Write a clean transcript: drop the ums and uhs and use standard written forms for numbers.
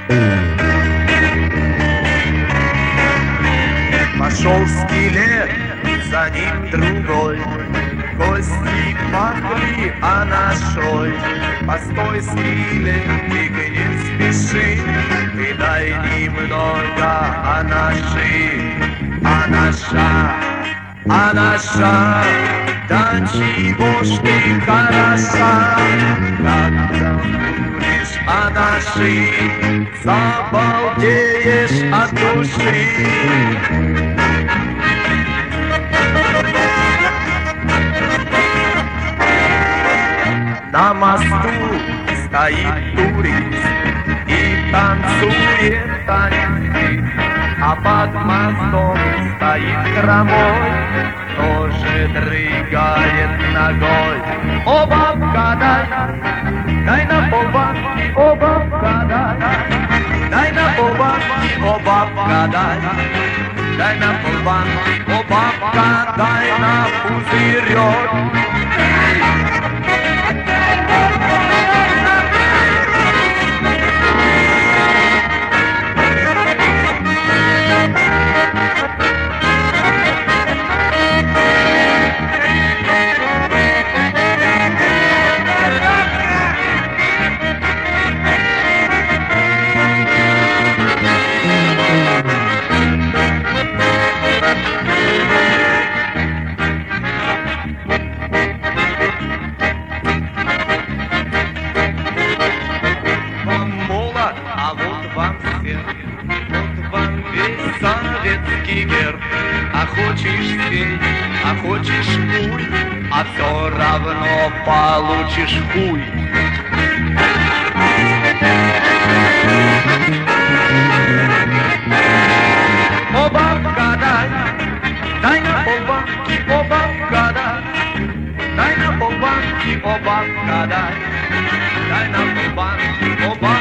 Пошел скелет, за ним другой. Кости пахли анашой. Постой, скелетик, не спеши, ты дай немного анаши. Анаша, анаша, да чего ж ты хороша, когда будешь анаши, забалдеешь от души. На мосту стоит турист и танцует танцы, а под мостом стоит хромой, тоже дрыгает ногой. О, бабка, дай на полбабки, о, бабка, дай на полбабки, о, бабка, дай на полбабки, о, бабка, дай на пузырек. Советский герб, а хочешь спей, а хочешь куй, а все равно получишь хуй. О, бабка, дай на полбабки, о, бабка, дай на полбабки, о, бабка, дай на полбабки, о, бабка.